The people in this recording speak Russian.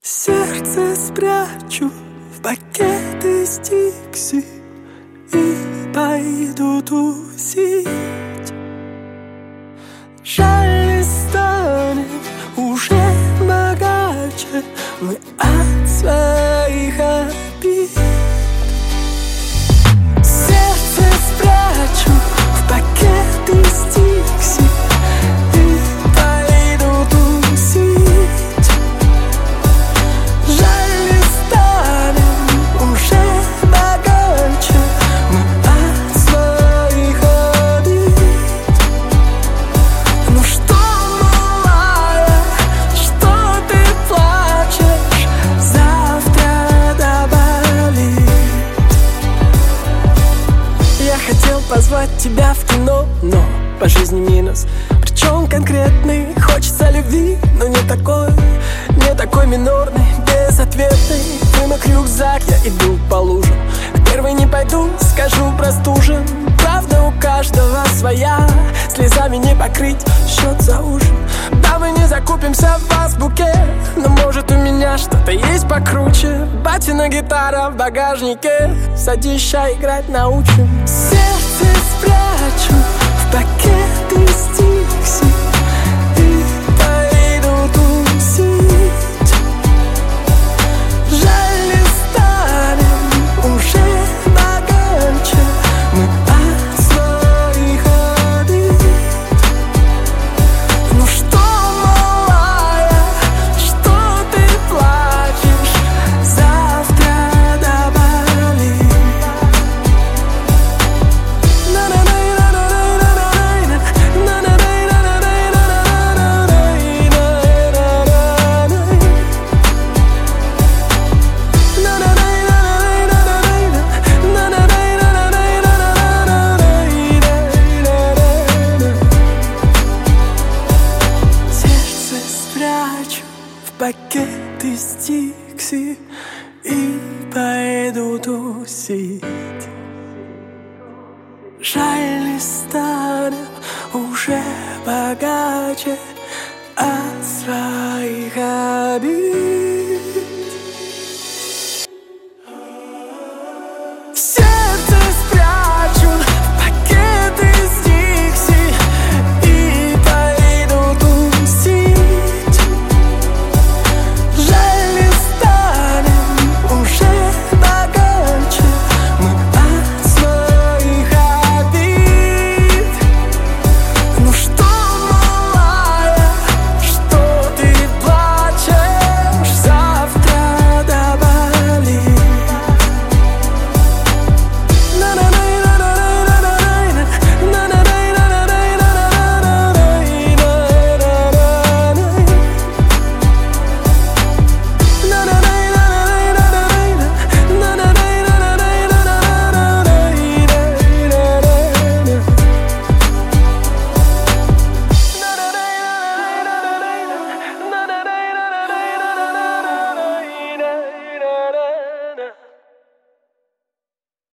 Сердце спрячу в пакеты стикси и пойду тусить. Жаль, не станем уже богаче мы от своих обид. Сердце спрячу в пакеты стикси и пойду тусить. Жаль, не станем уже богаче мы от своих обид. Ну что, малая, что ты плачешь? Завтра доболит. Я хотел позвать тебя в кино, но по жизни минус. Причем конкретный, хочется любви, но не такой минорный, безответный. Вымок рюкзак, я иду по лужам. В первый не пойду, скажу простужен. Правда у каждого своя, слезами не покрыть счет за ужин. Да, мы не закупимся в азбуке, но может у меня что-то есть покруче. Батина гитара в багажнике, садись, ща играть научим. Сердце спрячу в пакеты стикси и пойду тусить. Жаль, не станем уже богаче мы от своих обид. Ну что, малая, что ты плачешь? Завтра доболит. Сердце спрячу в пакеты стикси и пойду тусить. Жаль, не станем уже богаче от своих обид.